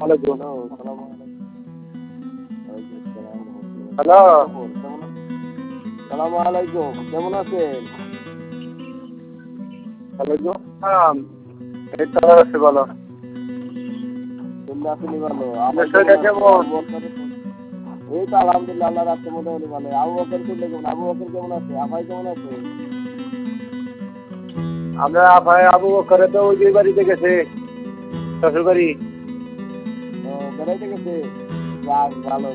Hello, সালাম hello, সালাম আলাইকুম, কেমন আছেন? ওয়ালাইকুম আসসালাম। এই তো আছে ভালো। আপনি ভালো? আমার শরীরটা কেমন? এই তো আলহামদুলিল্লাহ, আল্লাহ রাখছে মোটামুটি ভালো। আবু বকর কেমন? আবু বকর কেমন আছে? আপাই কেমন আছে? আমরা আপাই আবু বকরে তো ওই যে বাড়িতে গেছে, শ্বশুর বাড়ি। ও বেড়াইতে গেছে? যাক ভালো,